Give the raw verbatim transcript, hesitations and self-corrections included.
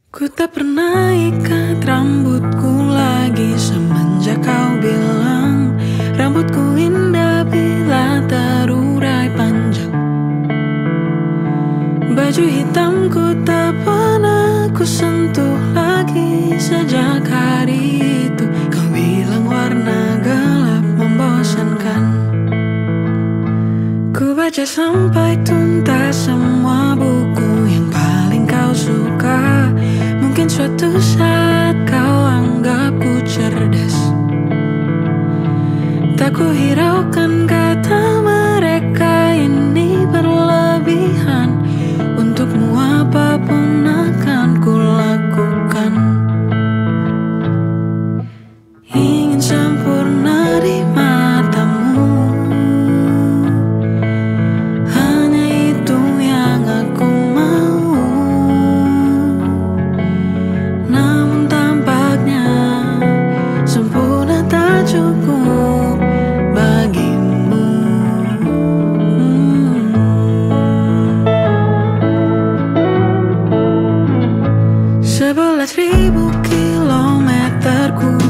Ku tak pernah ikat rambutku lagi semenjak kau bilang rambutku indah bila terurai panjang. Baju hitamku tak pernah ku sentuh lagi sejak hari itu. Kau bilang warna gelap membosankan. Ku baca sampai tuntas semua buku yang paling kau suka. Mungkin suatu saat kau anggapku cerdas. Tak ku hiraukan kata mereka ini berlebihan. Untukmu apapun akan ku lakukan. Ingin sempurna di matamu, hanya itu yang aku mau. Namun tampaknya sempurna tak cukup bagimu. hmm. Sebelas ribu kilometer ku